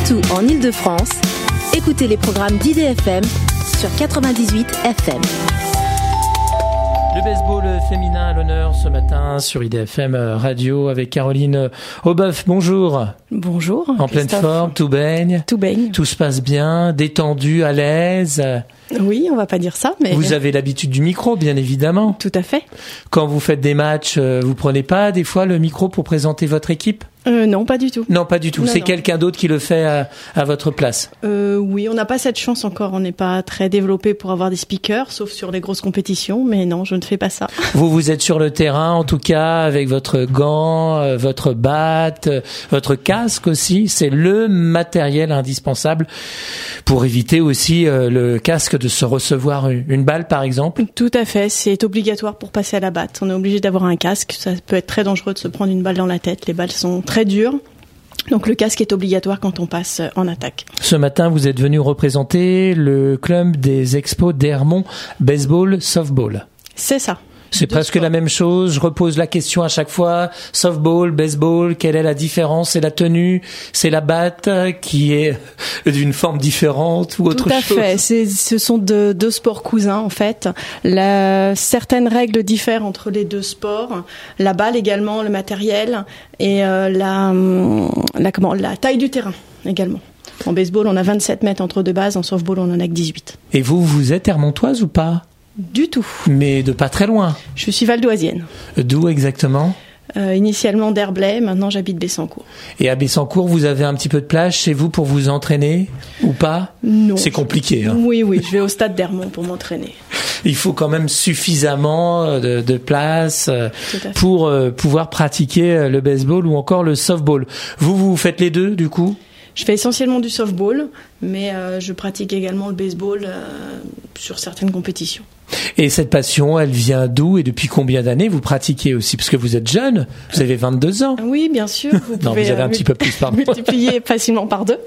partout en Île-de-France, écoutez les programmes d'IDFM sur 98 FM. Le baseball féminin à l'honneur ce matin sur IDFM Radio avec Caroline Aubeuf. Bonjour. Bonjour. En pleine forme, tout baigne. Tout baigne. Tout se passe bien, détendu, à l'aise. Oui, on va pas dire ça, mais... Vous avez l'habitude du micro, bien évidemment. Tout à fait. Quand vous faites des matchs, vous prenez pas des fois le micro pour présenter votre équipe ? Non, pas du tout. Non, pas du tout. C'est quelqu'un d'autre qui le fait à votre place. Oui, on n'a pas cette chance encore. On n'est pas très développé pour avoir des speakers, sauf sur les grosses compétitions. Mais non, je ne fais pas ça. Vous êtes sur le terrain, en tout cas, avec votre gant, votre batte, votre casque aussi. C'est le matériel indispensable pour éviter aussi le casque de se recevoir une balle, par exemple. Tout à fait. C'est obligatoire pour passer à la batte. On est obligé d'avoir un casque. Ça peut être très dangereux de se prendre une balle dans la tête. Les balles sont très dur. Donc le casque est obligatoire quand on passe en attaque. Ce matin, vous êtes venu représenter le club des Expos d'Hermont Baseball Softball. C'est ça. C'est presque la même chose. Je repose la question à chaque fois. Softball, baseball, quelle est la différence ? C'est la tenue, c'est la batte qui est d'une forme différente ou autre chose ? Tout à fait. Ce sont deux sports cousins en fait. Certaines règles diffèrent entre les deux sports. La balle également, le matériel et la taille du terrain également. En baseball, on a 27 mètres entre deux bases. En softball, on en a que 18. Et vous êtes hermontoise ou pas ? Du tout. Mais de pas très loin. Je suis valdoisienne. D'où exactement ? Initialement d'Herblay, maintenant j'habite Bessancourt. Et à Bessancourt, vous avez un petit peu de plage chez vous pour vous entraîner ou pas ? Non. C'est compliqué. Hein. Oui, je vais au stade d'Hermont pour m'entraîner. Il faut quand même suffisamment de place pour pouvoir pratiquer le baseball ou encore le softball. Vous faites les deux du coup ? Je fais essentiellement du softball, mais je pratique également le baseball sur certaines compétitions. Et cette passion, elle vient d'où et depuis combien d'années vous pratiquez aussi ? Parce que vous êtes jeune, vous avez 22 ans. Oui, bien sûr. Vous avez un petit peu plus, pardon. Multiplier facilement par 2.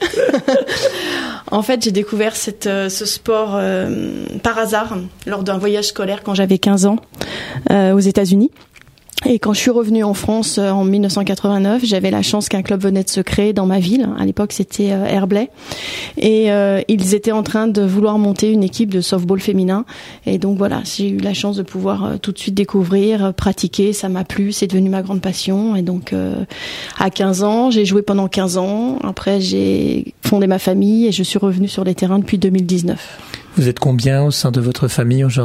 En fait, j'ai découvert ce sport par hasard lors d'un voyage scolaire quand j'avais 15 ans aux États-Unis. Et quand je suis revenue en France en 1989, j'avais la chance qu'un club venait de se créer dans ma ville. À l'époque, c'était Herblay. Et ils étaient en train de vouloir monter une équipe de softball féminin. Et donc voilà, j'ai eu la chance de pouvoir tout de suite découvrir, pratiquer. Ça m'a plu, c'est devenu ma grande passion. Et donc, à 15 ans, j'ai joué pendant 15 ans. Après, j'ai fondé ma famille et je suis revenue sur les terrains depuis 2019. Vous êtes combien au sein de votre famille aujourd'hui ?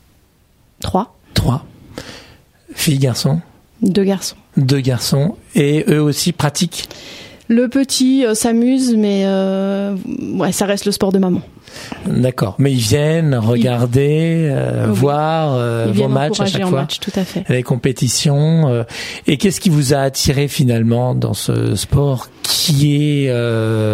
3. Filles, garçons ? 2 garçons. 2 garçons. Et eux aussi pratiquent ? Le petit s'amuse, mais ça reste le sport de maman. D'accord. Mais ils viennent regarder, voir vos matchs à chaque fois. Match, tout à fait. Les compétitions. Et qu'est-ce qui vous a attiré finalement dans ce sport qui est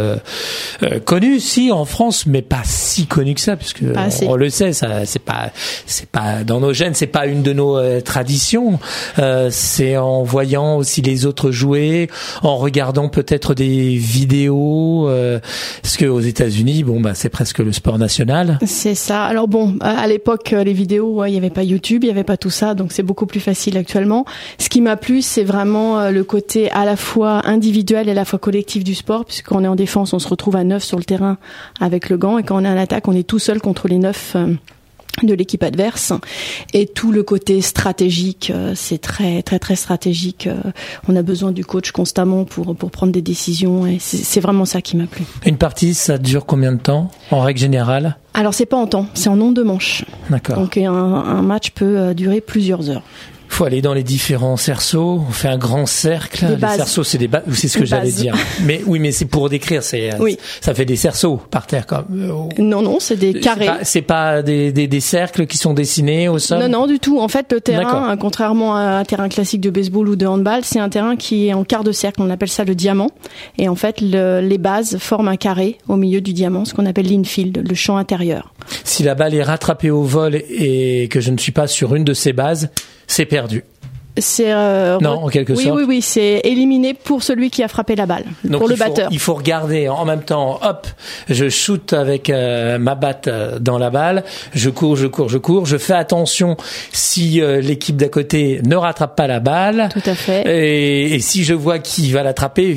connu, si, en France, mais pas si connu que ça, puisque on le sait, ça, c'est pas dans nos gènes, c'est pas une de nos traditions. C'est en voyant aussi les autres jouer, en regardant peut-être des vidéos, parce que aux États-Unis, c'est presque le sport national. C'est ça. Alors à l'époque, les vidéos, il y avait pas YouTube, il y avait pas tout ça, donc c'est beaucoup plus facile actuellement. Ce qui m'a plu, c'est vraiment le côté à la fois individuel et à la fois collectif du sport, puisque quand on est en défense, on se retrouve à 9 sur le terrain avec le gant, et quand on est en attaque, on est tout seul contre les 9 de l'équipe adverse. Et tout le côté stratégique, c'est très très très stratégique. On a besoin du coach constamment pour prendre des décisions, et c'est vraiment ça qui m'a plu. Une partie, ça dure combien de temps en règle générale ? Alors c'est pas en temps, c'est en nombre de manches. D'accord. Donc un match peut durer plusieurs heures. Il faut aller dans les différents cerceaux. On fait un grand cercle. Les cerceaux, c'est des bases. C'est ce que j'allais dire. Mais oui, mais c'est pour décrire. Ça fait des cerceaux par terre, comme. Non, c'est des carrés. C'est pas des cercles qui sont dessinés au sol. Non, du tout. En fait, le terrain, contrairement à un terrain classique de baseball ou de handball, c'est un terrain qui est en quart de cercle. On appelle ça le diamant. Et en fait, les bases forment un carré au milieu du diamant, ce qu'on appelle l'infield, le champ intérieur. Si la balle est rattrapée au vol et que je ne suis pas sur une de ces bases, c'est perdu. C'est non, en quelque sorte. Oui, c'est éliminé pour celui qui a frappé la balle. Donc pour le batteur. Il faut regarder en même temps. Hop, je shoot avec ma batte dans la balle. Je cours. Je fais attention si l'équipe d'à côté ne rattrape pas la balle. Tout à fait. Et si je vois qui va l'attraper, vite.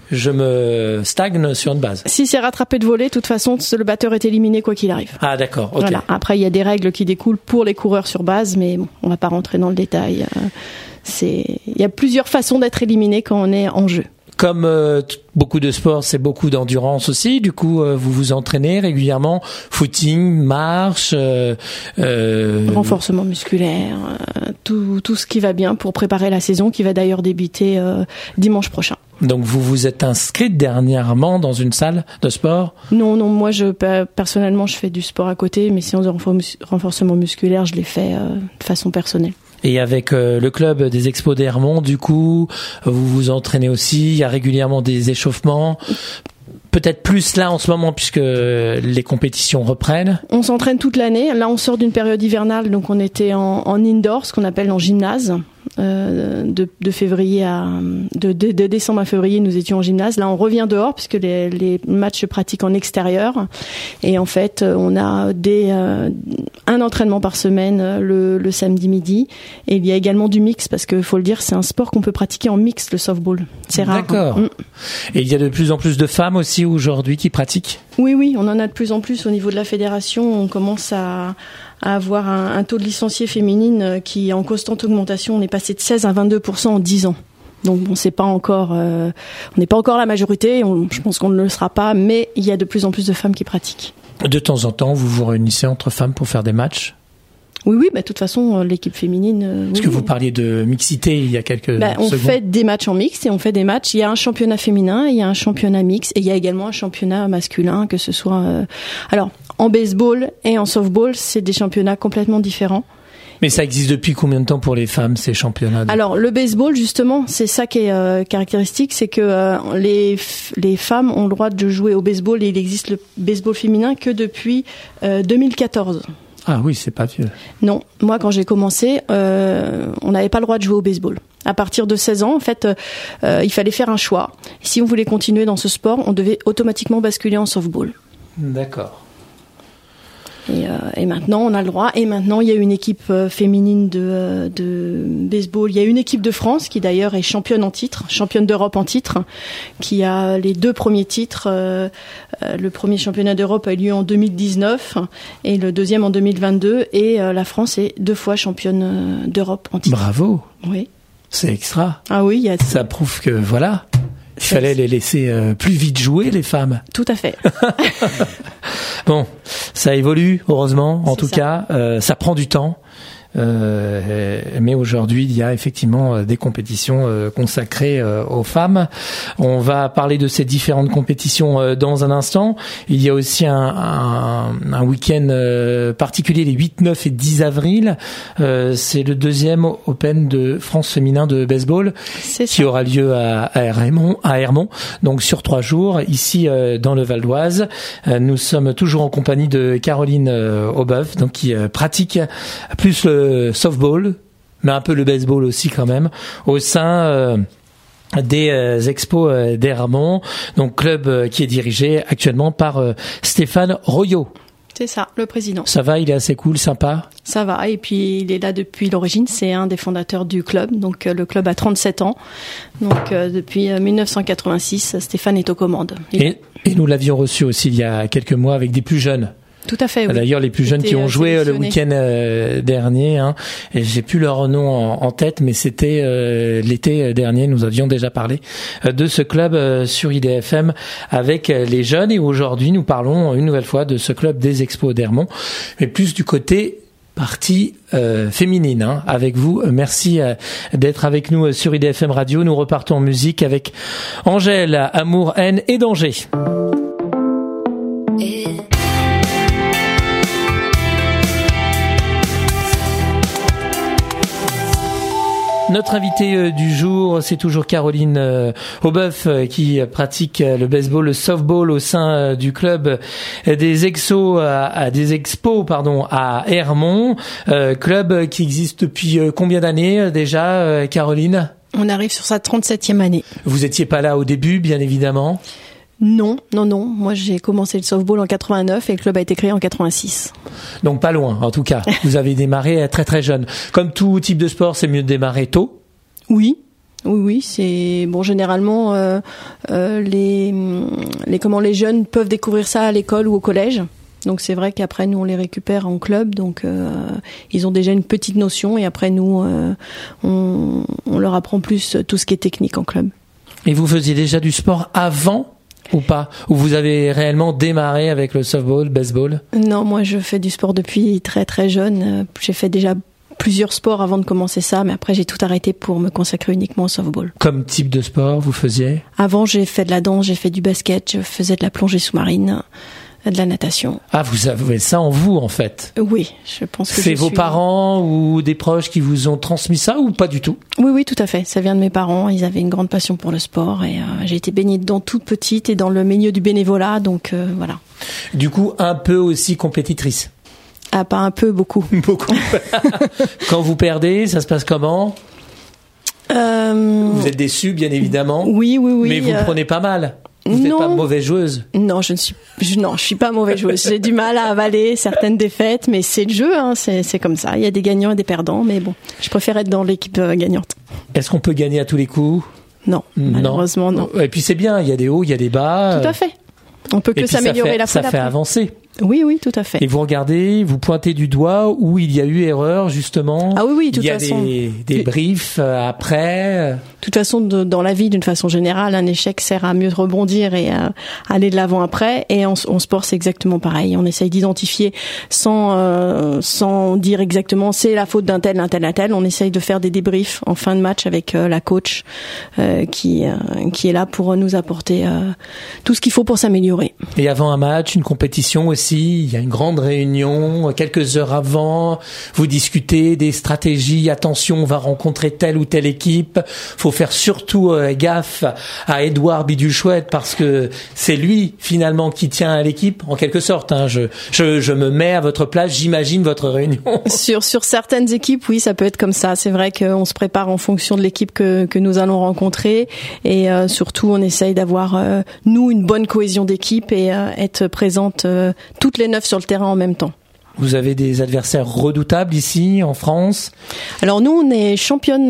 je me stagne sur une base. Si c'est rattrapé de volée, de toute façon, le batteur est éliminé quoi qu'il arrive. Ah d'accord, ok. Voilà. Après, il y a des règles qui découlent pour les coureurs sur base, mais bon, on va pas rentrer dans le détail. Il y a plusieurs façons d'être éliminé quand on est en jeu. Comme beaucoup de sports, c'est beaucoup d'endurance aussi. Du coup, vous vous entraînez régulièrement, footing, marche, renforcement musculaire, tout ce qui va bien pour préparer la saison qui va d'ailleurs débuter dimanche prochain. Donc vous vous êtes inscrite dernièrement dans une salle de sport ? Non, moi personnellement je fais du sport à côté, mes séances de renforcement musculaire, je les fais de façon personnelle. Et avec le club des Expos d'Hermont, du coup, vous vous entraînez aussi, il y a régulièrement des échauffements. Peut-être plus là en ce moment puisque les compétitions reprennent. On s'entraîne toute l'année. Là, on sort d'une période hivernale, donc on était en indoor, ce qu'on appelle en gymnase. De décembre à février, nous étions en gymnase. Là, on revient dehors puisque les matchs se pratiquent en extérieur. Et en fait, on a un entraînement par semaine le samedi midi. Et il y a également du mix parce que faut le dire, c'est un sport qu'on peut pratiquer en mix, le softball. C'est rare. D'accord. Et il y a de plus en plus de femmes aussi aujourd'hui qui pratiquent ? Oui, on en a de plus en plus au niveau de la fédération. On commence à avoir un taux de licenciées féminines qui est en constante augmentation. On est passé de 16 à 22% en 10 ans. Donc bon, c'est pas encore, on n'est pas encore la majorité. Je pense qu'on ne le sera pas, mais il y a de plus en plus de femmes qui pratiquent. De temps en temps, vous vous réunissez entre femmes pour faire des matchs ? Oui, de toute façon, l'équipe féminine... Parce que vous parliez de mixité il y a quelques secondes. On fait des matchs en mix et on fait des matchs. Il y a un championnat féminin, il y a un championnat mix et il y a également un championnat masculin, que ce soit... Alors, en baseball et en softball, c'est des championnats complètement différents. Mais ça existe depuis combien de temps pour les femmes, ces championnats ? Alors, le baseball, justement, c'est ça qui est caractéristique, c'est que les femmes ont le droit de jouer au baseball et il existe le baseball féminin que depuis 2014. Ah oui, c'est pas vieux. Non, moi quand j'ai commencé, on n'avait pas le droit de jouer au baseball. À partir de 16 ans, en fait, il fallait faire un choix. Si on voulait continuer dans ce sport, on devait automatiquement basculer en softball. D'accord. Et maintenant, on a le droit. Et maintenant, il y a une équipe féminine de baseball. Il y a une équipe de France qui d'ailleurs est championne d'Europe en titre, qui a les 2 premiers titres. Le premier championnat d'Europe a eu lieu en 2019 et le deuxième en 2022. Et la France est 2 fois championne d'Europe en titre. Bravo. Oui. C'est extra. Ah oui, ça prouve que voilà. Il fallait les laisser plus vite jouer, les femmes. Tout à fait. Bon, ça évolue, heureusement. En tout cas, ça prend du temps. Mais aujourd'hui, il y a effectivement des compétitions consacrées aux femmes. On va parler de ces différentes compétitions dans un instant. Il y a aussi un week-end particulier les 8, 9 et 10 avril. C'est le 2e Open de France féminin de baseball qui aura lieu à Hermont. Donc sur 3 jours, ici dans le Val d'Oise. Nous sommes toujours en compagnie de Caroline Aubeuf, donc qui pratique plus le softball, mais un peu le baseball aussi quand même, au sein des Expos d'Hermont, donc club qui est dirigé actuellement par Stéphane Royot. C'est ça, le président. Ça va, il est assez cool, sympa. Ça va, et puis il est là depuis l'origine, c'est un des fondateurs du club, donc le club a 37 ans, donc depuis 1986, Stéphane est aux commandes. Et nous l'avions reçu aussi il y a quelques mois avec des plus jeunes. Tout à fait, oui. D'ailleurs, les plus jeunes qui ont joué le week-end dernier, et j'ai plus leur nom en tête, mais c'était l'été dernier, nous avions déjà parlé de ce club sur IDFM avec les jeunes, et aujourd'hui, nous parlons une nouvelle fois de ce club des Expos d'Hermont, mais plus du côté partie féminine avec vous. Merci d'être avec nous sur IDFM Radio. Nous repartons en musique avec Angèle, Amour, haine et danger. Notre invitée du jour, c'est toujours Caroline Aubeuf qui pratique le baseball, le softball au sein du club des Expos à Hermont, club qui existe depuis combien d'années déjà, Caroline ? On arrive sur sa 37e année. Vous étiez pas là au début, bien évidemment ? Non. Moi, j'ai commencé le softball en 89 et le club a été créé en 86. Donc pas loin, en tout cas. Vous avez démarré très très jeune. Comme tout type de sport, c'est mieux de démarrer tôt. Oui. Oui, c'est bon. Généralement, les jeunes peuvent découvrir ça à l'école ou au collège. Donc c'est vrai qu'après nous on les récupère en club, donc ils ont déjà une petite notion et après nous on leur apprend plus tout ce qui est technique en club. Et vous faisiez déjà du sport avant ou pas? Ou vous avez réellement démarré avec le softball, baseball? Non, moi je fais du sport depuis très très jeune. J'ai fait déjà plusieurs sports avant de commencer ça, mais après j'ai tout arrêté pour me consacrer uniquement au softball. Comme type de sport vous faisiez? Avant j'ai fait de la danse, j'ai fait du basket, je faisais de la plongée sous-marine, de la natation. Ah, vous avez ça en vous, en fait? Oui, je pense que c'est vos parents ou des proches qui vous ont transmis ça ou pas du tout? Oui, tout à fait. Ça vient de mes parents. Ils avaient une grande passion pour le sport et j'ai été baignée dedans toute petite et dans le milieu du bénévolat, donc voilà. Du coup, un peu aussi compétitrice? Ah, pas un peu, beaucoup. Beaucoup. Quand vous perdez, ça se passe comment? Vous êtes déçue, bien évidemment. Oui. Mais vous prenez pas mal? Vous n'êtes pas mauvaise joueuse? Non, je suis pas mauvaise joueuse. J'ai du mal à avaler certaines défaites, mais c'est le jeu, hein, c'est comme ça. Il y a des gagnants et des perdants, mais bon, je préfère être dans l'équipe gagnante. Est-ce qu'on peut gagner à tous les coups? Non, malheureusement non. Et puis c'est bien, il y a des hauts, il y a des bas. Tout à fait. On peut que s'améliorer la fois d'après. Ça fait avancer. Oui, tout à fait. Et vous regardez, vous pointez du doigt où il y a eu erreur, justement. Ah oui, de toute façon. Il y a des briefs après. De toute façon, dans la vie, d'une façon générale, un échec sert à mieux rebondir et à aller de l'avant après. Et en sport, c'est exactement pareil. On essaye d'identifier sans dire exactement c'est la faute d'un tel. On essaye de faire des débriefs en fin de match avec la coach qui est là pour nous apporter tout ce qu'il faut pour s'améliorer. Et avant un match, une compétition aussi, il y a une grande réunion, quelques heures avant, vous discutez des stratégies, attention, on va rencontrer telle ou telle équipe, faut faire surtout gaffe à Édouard Bidule-Chouette parce que c'est lui finalement qui tient à l'équipe, en quelque sorte, hein. Je me mets à votre place, j'imagine votre réunion. Sur certaines équipes, oui, ça peut être comme ça, c'est vrai qu'on se prépare en fonction de l'équipe que nous allons rencontrer et surtout on essaye d'avoir nous une bonne cohésion d'équipe et être présente toutes les 9 sur le terrain en même temps. Vous avez des adversaires redoutables ici, en France? Alors nous, on est championne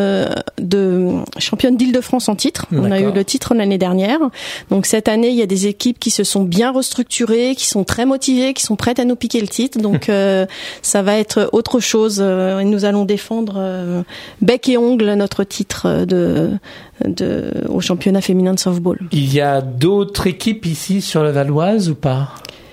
d'Île-de-France en titre. D'accord. On a eu le titre l'année dernière. Donc cette année, il y a des équipes qui se sont bien restructurées, qui sont très motivées, qui sont prêtes à nous piquer le titre. Donc ça va être autre chose. Nous allons défendre bec et ongle notre titre au championnat féminin de softball. Il y a d'autres équipes ici sur le Valoise ou pas?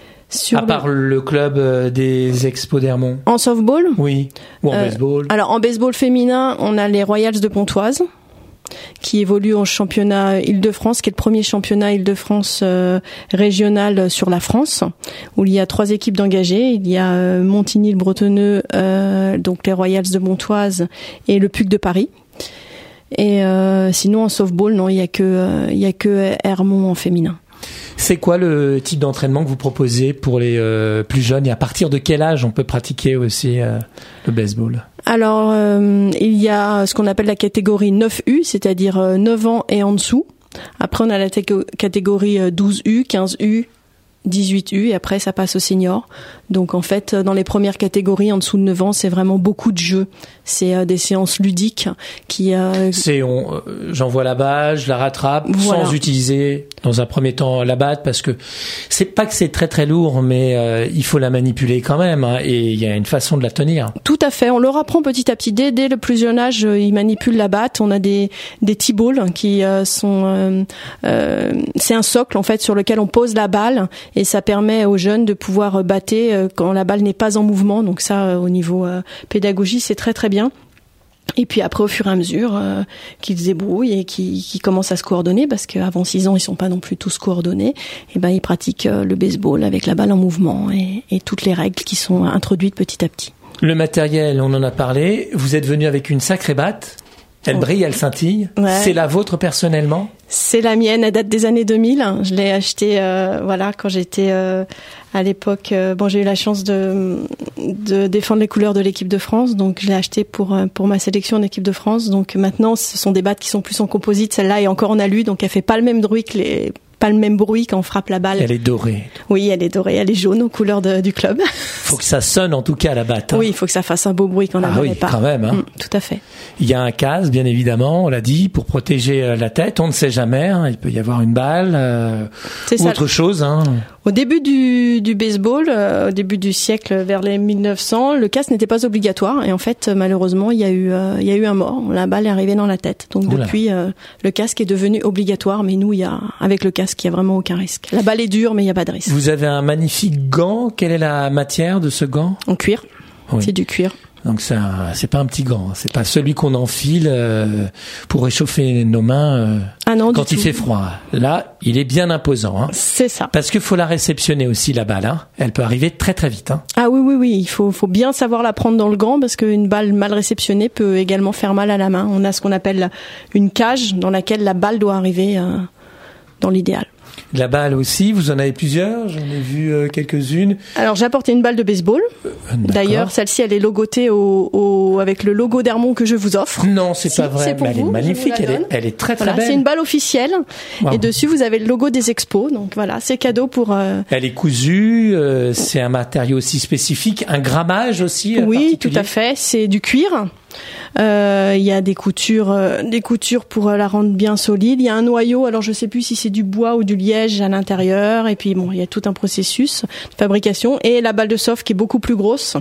À part le club des Expos d'Hermont. En softball? Oui. Ou en baseball? Alors en baseball féminin, on a les Royals de Pontoise qui évoluent en championnat Île-de-France, qui est le premier championnat Île-de-France régional sur la France, où il y a 3 équipes d'engagés. Il y a Montigny-le-Bretonneux, donc les Royals de Pontoise et le PUC de Paris. Et sinon en softball, non, il y a que Hermont en féminin. C'est quoi le type d'entraînement que vous proposez pour les plus jeunes et à partir de quel âge on peut pratiquer aussi le baseball? Alors, il y a ce qu'on appelle la catégorie 9U, c'est-à-dire 9 ans et en dessous. Après, on a la catégorie 12U, 15U, 18U et après ça passe au senior. Donc en fait dans les premières catégories en dessous de 9 ans c'est vraiment beaucoup de jeux. C'est des séances ludiques qui... j'envoie la balle, je la rattrape sans utiliser dans un premier temps la batte parce que c'est pas que c'est très très lourd mais il faut la manipuler quand même hein, et il y a une façon de la tenir. Tout à fait, on leur apprend petit à petit. Dès le plus jeune âge ils manipulent la batte. On a des T-balls qui sont... c'est un socle en fait sur lequel on pose la balle et ça permet aux jeunes de pouvoir battre quand la balle n'est pas en mouvement. Donc ça, au niveau pédagogie, c'est très très bien. Et puis après, au fur et à mesure qu'ils se débrouillent et qu'ils commencent à se coordonner, parce qu'avant 6 ans, ils sont pas non plus tous coordonnés, et ben ils pratiquent le baseball avec la balle en mouvement et toutes les règles qui sont introduites petit à petit. Le matériel, on en a parlé. Vous êtes venu avec une sacrée batte. Elle brille, elle scintille. Ouais. C'est la vôtre personnellement? C'est la mienne, elle date des années 2000. Je l'ai achetée quand j'étais à l'époque. J'ai eu la chance de défendre les couleurs de l'équipe de France, donc je l'ai achetée pour ma sélection en équipe de France. Donc maintenant, ce sont des battes qui sont plus en composite. Celle-là est encore en alu, donc elle fait pas le même bruit que pas le même bruit quand on frappe la balle. Elle est dorée. Oui, elle est dorée, elle est jaune aux couleurs du club. Faut que ça sonne en tout cas à la batte. Hein. Oui, il faut que ça fasse un beau bruit quand la balle part. Quand même. Hein. Tout à fait. Il y a un casque, bien évidemment, on l'a dit, pour protéger la tête. On ne sait jamais, hein. Il peut y avoir une balle ou autre chose. Hein. Au début du baseball, au début du siècle, vers les 1900, le casque n'était pas obligatoire. Et en fait, malheureusement, il y a eu un mort. La balle est arrivée dans la tête. Donc depuis, le casque est devenu obligatoire. Mais nous, avec le casque, il n'y a vraiment aucun risque. La balle est dure, mais il n'y a pas de risque. Vous avez un magnifique gant. Quelle est la matière de ce gant ? En cuir. Oui. C'est du cuir. Donc c'est pas un petit gant, c'est pas celui qu'on enfile pour réchauffer nos mains quand il fait froid. Là, il est bien imposant. Hein. C'est ça. Parce qu'il faut la réceptionner aussi la balle. Hein. Elle peut arriver très très vite. Hein. Ah oui, il faut bien savoir la prendre dans le gant parce qu'une balle mal réceptionnée peut également faire mal à la main. On a ce qu'on appelle une cage dans laquelle la balle doit arriver dans l'idéal. La balle aussi, vous en avez plusieurs, j'en ai vu quelques-unes. Alors j'ai apporté une balle de baseball. D'ailleurs, celle-ci elle est logotée avec le logo d'Hermont que je vous offre. Non, c'est pas vrai, mais elle est magnifique, elle est très très belle. C'est une balle officielle et dessus vous avez le logo des expos, donc voilà, c'est cadeau pour... Elle est cousue, c'est un matériau aussi spécifique, un grammage aussi Oui, tout à fait, c'est du cuir. Il y a des coutures pour la rendre bien solide. Il y a un noyau, alors je sais plus si c'est du bois ou du liège à l'intérieur. Et puis bon, il y a tout un processus de fabrication. Et la balle de soft qui est beaucoup plus grosse,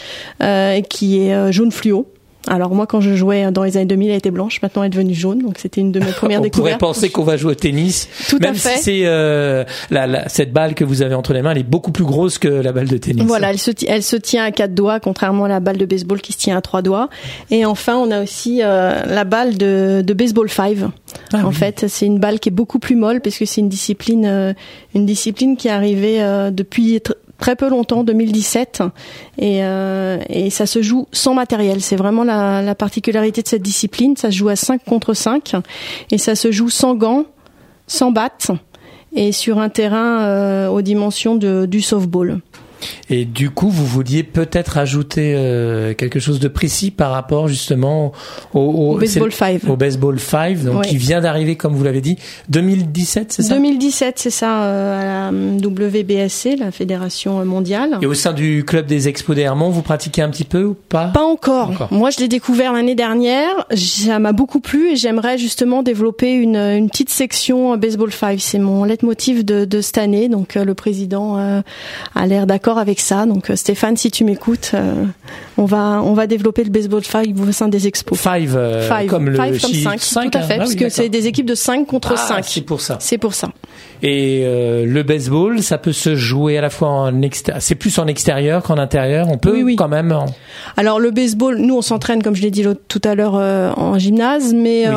qui est jaune fluo. Alors moi, quand je jouais dans les années 2000, elle était blanche. Maintenant, elle est devenue jaune. Donc c'était une de mes premières découvertes. On pourrait penser qu'on va jouer au tennis. Tout même à fait. Si c'est cette balle que vous avez entre les mains, elle est beaucoup plus grosse que la balle de tennis. Voilà, elle se tient à 4 doigts, contrairement à la balle de baseball qui se tient à 3 doigts. Et enfin, on a aussi la balle de baseball 5. En fait, c'est une balle qui est beaucoup plus molle parce que c'est une discipline qui est arrivée depuis très peu longtemps, 2017, et ça se joue sans matériel. C'est vraiment la particularité de cette discipline. Ça se joue à 5 contre 5 et ça se joue sans gants, sans batte et sur un terrain aux dimensions du softball. Et du coup, vous vouliez peut-être ajouter quelque chose de précis par rapport justement au baseball 5. Au baseball 5, donc qui vient d'arriver, comme vous l'avez dit, 2017, c'est ça ? 2017, c'est ça, à la WBSC, la Fédération mondiale. Et au sein du club des Expos d'Hermont, vous pratiquez un petit peu ou pas ? Pas encore. Moi, je l'ai découvert l'année dernière. Ça m'a beaucoup plu et j'aimerais justement développer une petite section baseball 5. C'est mon leitmotiv de cette année. Donc, le président a l'air d'accord avec ça. Donc Stéphane, si tu m'écoutes, on va développer le baseball 5 au sein des expos. 5 comme le chiffre 5. Tout à fait, parce que c'est des équipes de 5 contre 5. C'est pour ça. C'est pour ça. Et le baseball, ça peut se jouer à la fois en extérieur. C'est plus en extérieur qu'en intérieur. On peut quand même. Alors le baseball, nous on s'entraîne, comme je l'ai dit tout à l'heure, en gymnase, mais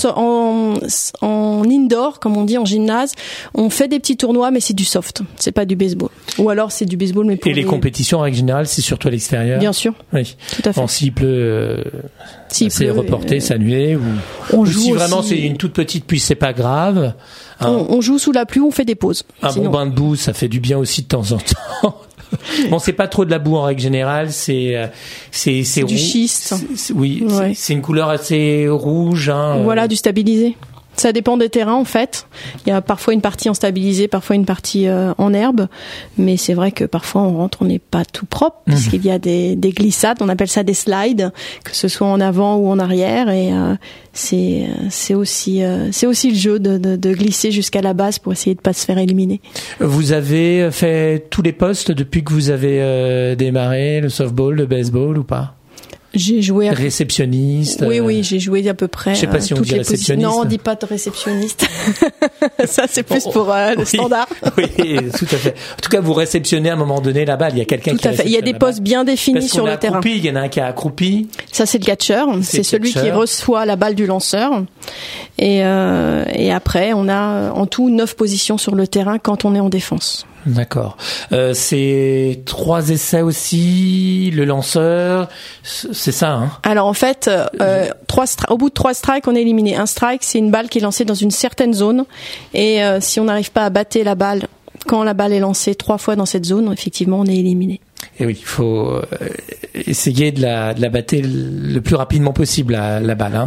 en indoor, comme on dit, en gymnase, on fait des petits tournois, mais c'est du soft. C'est pas du baseball. Ou alors c'est du baseball, mais pour les compétitions en règle générale, c'est surtout à l'extérieur. Bien sûr. Oui. Tout à fait. S'il pleut, c'est reporté, c'est annulé. Ou si vraiment c'est une toute petite pluie, c'est pas grave. On joue sous la pluie, on fait des pauses. Bon bain de boue, ça fait du bien aussi de temps en temps. Bon, c'est pas trop de la boue en règle générale, c'est du schiste. C'est une couleur assez rouge. Voilà, du stabilisé. Ça dépend des terrains en fait. Il y a parfois une partie en stabilisé, parfois une partie en herbe. Mais c'est vrai que parfois on rentre, on n'est pas tout propre puisqu'il y a des glissades. On appelle ça des slides, que ce soit en avant ou en arrière. Et c'est aussi le jeu de glisser jusqu'à la base pour essayer de pas se faire éliminer. Vous avez fait tous les postes depuis que vous avez démarré le softball, le baseball ou pas ? J'ai joué réceptionniste. Oui, j'ai joué à peu près. Je sais pas si on dit réceptionniste. Non, on dit pas de réceptionniste. Ça, c'est plus pour le standard. Oui, tout à fait. En tout cas, vous réceptionnez à un moment donné la balle. Il y a quelqu'un qui réceptionne. Il y a des postes bien définis sur le terrain. Il y en a un qui a accroupi. Ça, c'est le catcheur. C'est celui qui reçoit la balle du lanceur. Et après, on a en tout 9 positions sur le terrain quand on est en défense. D'accord. C'est 3 essais aussi, le lanceur, c'est ça, hein? Alors en fait, au bout de 3 strikes, on est éliminé. Un strike, c'est une balle qui est lancée dans une certaine zone, et si on n'arrive pas à battre la balle quand la balle est lancée 3 fois dans cette zone, effectivement, on est éliminé. Et oui, il faut essayer de la battre le plus rapidement possible, la balle, hein.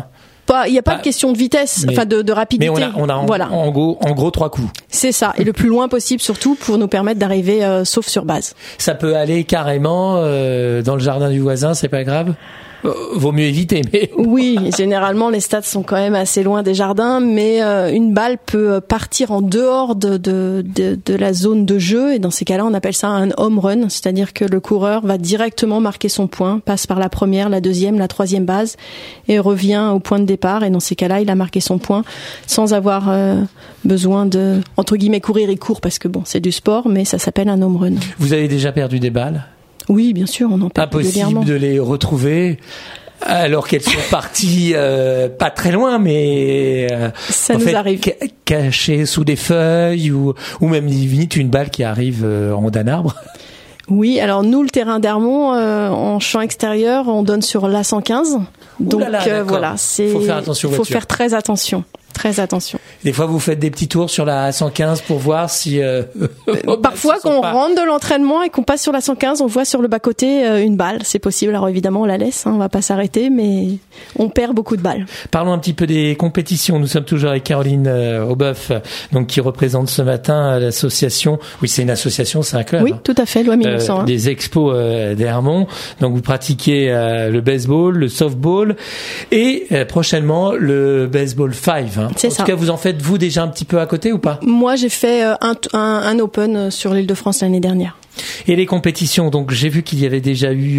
il n'y a pas de question de vitesse, de rapidité. Mais on a en gros 3 coups. C'est ça, et le plus loin possible surtout pour nous permettre d'arriver sauf sur base. Ça peut aller carrément dans le jardin du voisin, c'est pas grave? Vaut mieux éviter, mais... Oui, généralement les stades sont quand même assez loin des jardins, mais une balle peut partir en dehors de la zone de jeu, et dans ces cas-là on appelle ça un home run, c'est-à-dire que le coureur va directement marquer son point, passe par la première, la deuxième, la troisième base et revient au point de départ, et dans ces cas-là il a marqué son point sans avoir besoin de, entre guillemets, courir. Il court parce que bon, c'est du sport, mais ça s'appelle un home run. Vous avez déjà perdu des balles? Oui, bien sûr, on en perd régulièrement. Impossible de les retrouver alors qu'elles sont parties pas très loin, mais ça nous arrive. Cachées sous des feuilles ou même limite une balle qui arrive en haut d'un arbre. Oui, alors nous, le terrain d'Hermont, en champ extérieur, on donne sur l'A115. Donc voilà, faut faire attention. Faut faire très attention. Très attention. Des fois, vous faites des petits tours sur la 115 pour voir si... Parfois, quand on rentre de l'entraînement et qu'on passe sur la 115, on voit sur le bas-côté une balle. C'est possible. Alors évidemment, on la laisse. On va pas s'arrêter, mais on perd beaucoup de balles. Parlons un petit peu des compétitions. Nous sommes toujours avec Caroline Aubeuf, donc qui représente ce matin l'association... Oui, c'est une association, c'est un club. Oui, tout à fait, loi 1901. Des expos d'Hermont. Donc vous pratiquez le baseball, le softball et prochainement le baseball 5. C'est en ça. tout cas, vous en faites, vous, déjà un petit peu à côté ou pas? Moi, j'ai fait un Open sur l'Île-de-France l'année dernière. Et les compétitions, donc j'ai vu qu'il y avait déjà eu,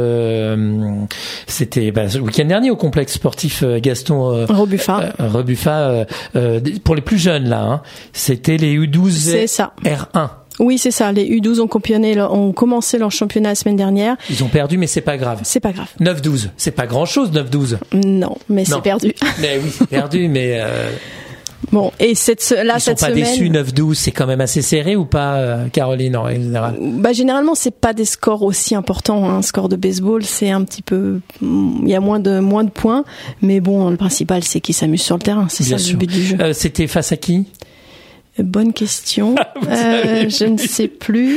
c'était le week-end dernier au complexe sportif Gaston Rebuffa pour les plus jeunes là. C'était les U12 R1. Oui, c'est ça. Les U12 ont commencé leur championnat la semaine dernière. Ils ont perdu, mais c'est pas grave. C'est pas grave. 9-12. C'est pas grand chose, 9-12. Non, mais c'est perdu. Mais oui, c'est perdu, mais bon, et cette semaine. Ils sont pas déçus, 9-12. C'est quand même assez serré ou pas, Caroline, en général? Généralement, c'est pas des scores aussi importants, Un score de baseball, c'est un petit peu, il y a moins de points. Mais bon, le principal, c'est qu'ils s'amusent sur le terrain. C'est ça le but du jeu. C'était face à qui? Bonne question. Je ne sais plus.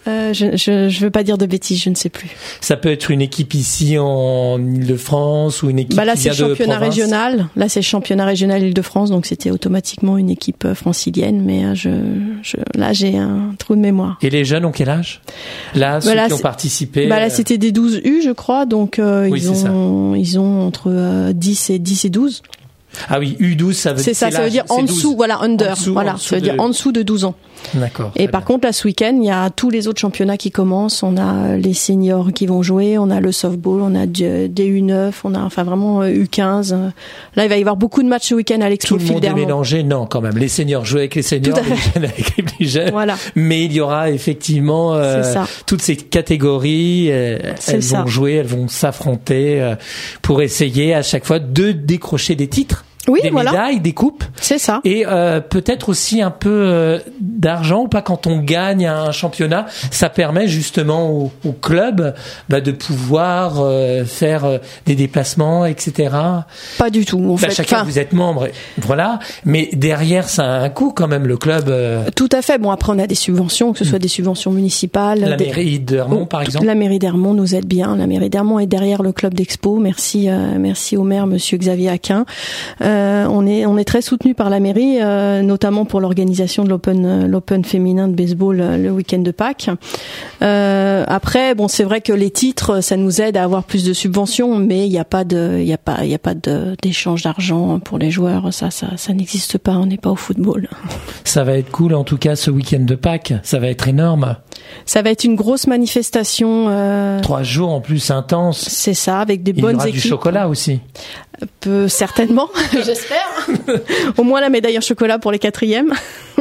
Je veux pas dire de bêtises, je ne sais plus. Ça peut être une équipe ici en Île-de-France ou une équipe là, qui vient de province. Là, c'est championnat régional. Là, c'est championnat régional Île-de-France, donc c'était automatiquement une équipe francilienne. Mais là, j'ai un trou de mémoire. Et les jeunes ont quel âge? Là, ceux qui ont participé. Là, c'était des 12U, je crois. Donc ils ont entre 10 et 12. Ah oui, U12, ça veut dire... ça veut dire en dessous, under. Ça veut dire en dessous de 12 ans. D'accord. Et par contre, là, ce week-end, il y a tous les autres championnats qui commencent. On a les seniors qui vont jouer, on a le softball, on a des U9, on a vraiment U15. Là, il va y avoir beaucoup de matchs ce week-end à l'Expo Fil d'Hermont. Tout le monde est mélangé, non, quand même. Les seniors jouent avec les seniors, les jeunes avec les plus jeunes. Voilà. Mais il y aura effectivement toutes ces catégories. Elles vont jouer, elles vont s'affronter pour essayer à chaque fois de décrocher des titres. Oui, des médailles, des coupes. C'est ça. Et peut-être aussi un peu d'argent ou pas quand on gagne un championnat. Ça permet justement au club de pouvoir faire des déplacements, etc. Pas du tout. En fait, chacun, vous êtes membre, voilà. Mais derrière, ça a un coût quand même, le club. Tout à fait. Bon, après, on a des subventions, que ce soit des subventions municipales. La mairie d'Hermont, par exemple. La mairie d'Hermont nous aide bien. La mairie d'Hermont est derrière le club d'Expo. Merci au maire, monsieur Xavier Aquin. On est très soutenu par la mairie, notamment pour l'organisation de l'Open féminin de baseball le week-end de Pâques. Après, bon, c'est vrai que les titres, ça nous aide à avoir plus de subventions, mais il y a pas d'échange d'argent pour les joueurs. Ça n'existe pas. On n'est pas au football. Ça va être cool, en tout cas, ce week-end de Pâques. Ça va être énorme. Ça va être une grosse manifestation. 3 jours en plus intenses. C'est ça, avec des bonnes équipes. Il y aura du chocolat aussi. Certainement, j'espère. Au moins la médaille en chocolat pour les 4e.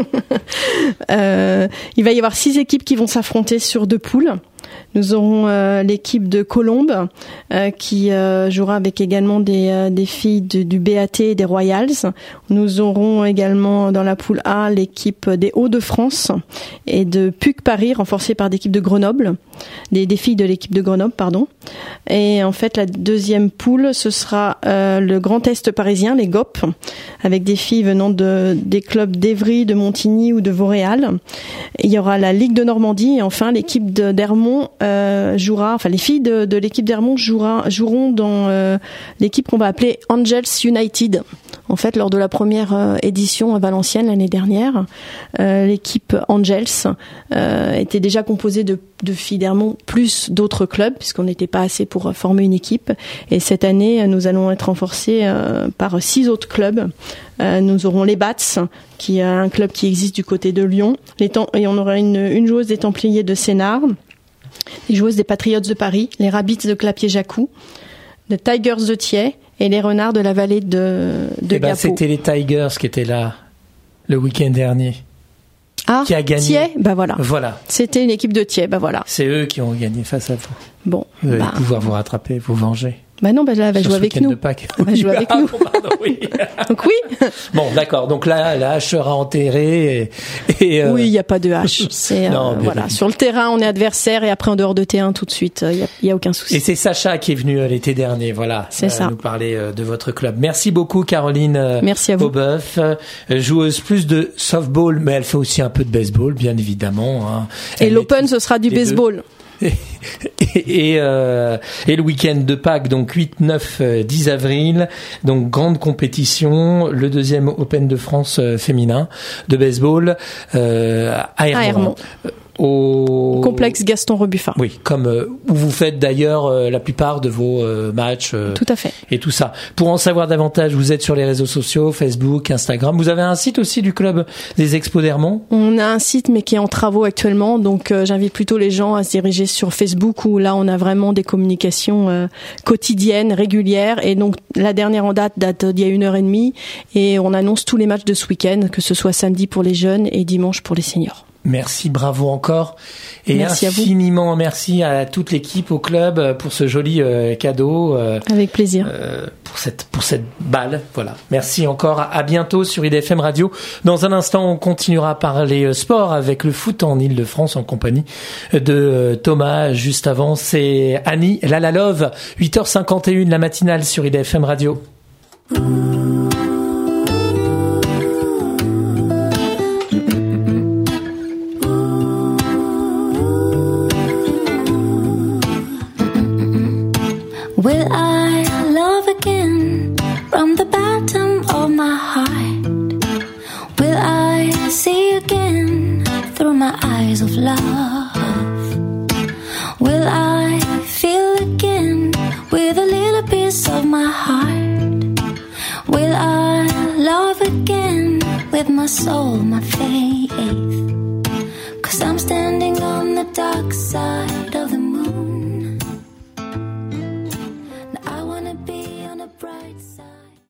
Il va y avoir 6 équipes qui vont s'affronter sur 2 poules. Nous aurons l'équipe de Colombes qui jouera avec également des filles du BAT et des Royals. Nous aurons également dans la poule A l'équipe des Hauts-de-France et de PUC Paris renforcée par l'équipe de Grenoble. des filles de l'équipe de Grenoble, pardon. Et en fait, la deuxième poule, ce sera le Grand Est parisien, les GOP, avec des filles venant des clubs d'Évry, de Montigny ou de Vauréal. Il y aura la Ligue de Normandie et enfin l'équipe d'Hermont jouera, enfin les filles de l'équipe d'Hermont joueront dans l'équipe qu'on va appeler Angels United. En fait, lors de la première édition à Valenciennes l'année dernière, l'équipe Angels était déjà composée de filles d'Hermont plus d'autres clubs, puisqu'on n'était pas assez pour former une équipe. Et cette année, nous allons être renforcés par 6 autres clubs. Nous aurons les Bats, qui est un club qui existe du côté de Lyon. Et on aura une joueuse des Templiers de Sénart, des joueuses des Patriots de Paris, les Rabbits de Clapier-Jacou, les Tigers de Thiais, et les Renards de la vallée de Gappo. C'était les Tigers qui étaient là le week-end dernier. Ah, qui a gagné. Thiais, voilà. Voilà. C'était une équipe de Thiais, voilà. C'est eux qui ont gagné face à vous. Bon. Vous allez pouvoir vous rattraper, vous venger. Là, elle va jouer avec nous. Elle va jouer avec nous. Pardon, oui. Donc oui. Bon, d'accord. Donc là, la hache sera enterrée et oui, il n'y a pas de hache. C'est voilà. Sur le terrain, on est adversaire et après en dehors de terrain, tout de suite, il y a aucun souci. Et c'est Sacha qui est venu l'été dernier, voilà. C'est ça. Nous parler de votre club. Merci beaucoup, Caroline. Merci à vous. Beauboeuf, joueuse plus de softball, mais elle fait aussi un peu de baseball, bien évidemment. Hein. Et l'Open, ce sera du baseball. Et le week-end de Pâques, donc 8, 9, 10 avril, donc grande compétition, le deuxième Open de France féminin de baseball à Hermont. Au complexe Gaston Rebuffat. Oui, comme où vous faites d'ailleurs la plupart de vos matchs. Tout à fait. Et tout ça. Pour en savoir davantage, vous êtes sur les réseaux sociaux, Facebook, Instagram. Vous avez un site aussi du club des Expos d'Hermont ? On a un site mais qui est en travaux actuellement, donc j'invite plutôt les gens à se diriger sur Facebook où là on a vraiment des communications quotidiennes, régulières. Et donc la dernière en date d'il y a 1h30 et on annonce tous les matchs de ce week-end, que ce soit samedi pour les jeunes et dimanche pour les seniors. Merci, bravo encore. Et merci infiniment merci à toute l'équipe, au club, pour ce joli cadeau. Avec plaisir. Pour cette balle. Voilà. Merci encore. À bientôt sur IDFM Radio. Dans un instant, on continuera à parler sport avec le foot en Ile-de-France en compagnie de Thomas. Juste avant, c'est Annie Lalalove. 8h51, la matinale sur IDFM Radio. Will I love again from the bottom of my heart? Will I see again through my eyes of love? Will I feel again with a little piece of my heart? Will I love again with my soul, my faith? 'Cause I'm standing on the dark side.